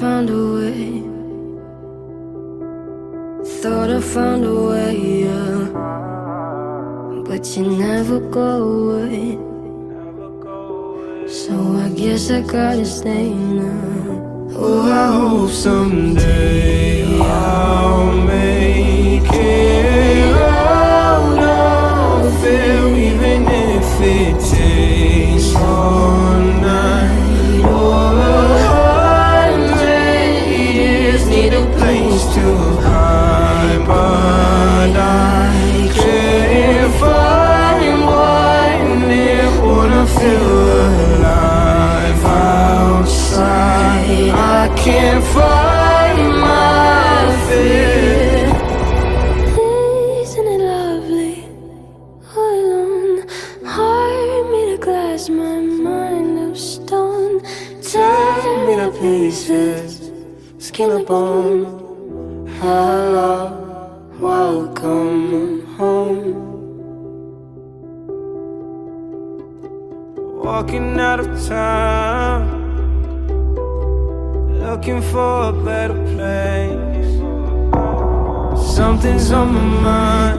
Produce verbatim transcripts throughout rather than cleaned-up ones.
found a way. Thought I found a way, yeah. But you never go away. So I guess I gotta stay now. Oh, I hope someday I'll make it out of there, even if it takes all night or a hundred years. Need a place to hide, but I can't find one there. Wanna feel alive outside. I can't find my fear. Isn't it lovely? All alone, heart made of glass, my mind of stone. Tear me to pieces, skin and bone. Hello, welcome home. Walking out of town, looking for a better place. Something's on my mind,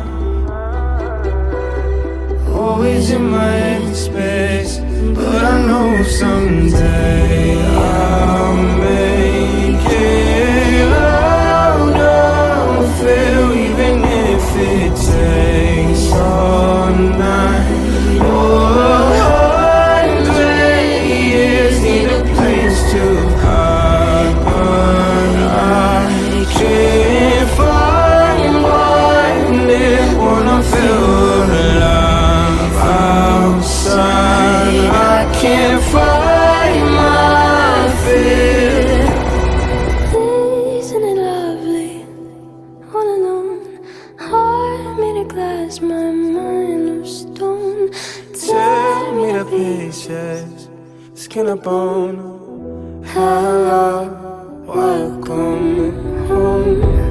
always in my headspace. But I know someday I'll make it out of it, even if it takes all night or a hundred years. Need a place to hide, but I can't find one there. Wanna feel alive outside. I can't find my fear. Isn't it lovely? All alone, heart made of glass, my mind of stone. Tear me to pieces, skin and bone. Hello, welcome home.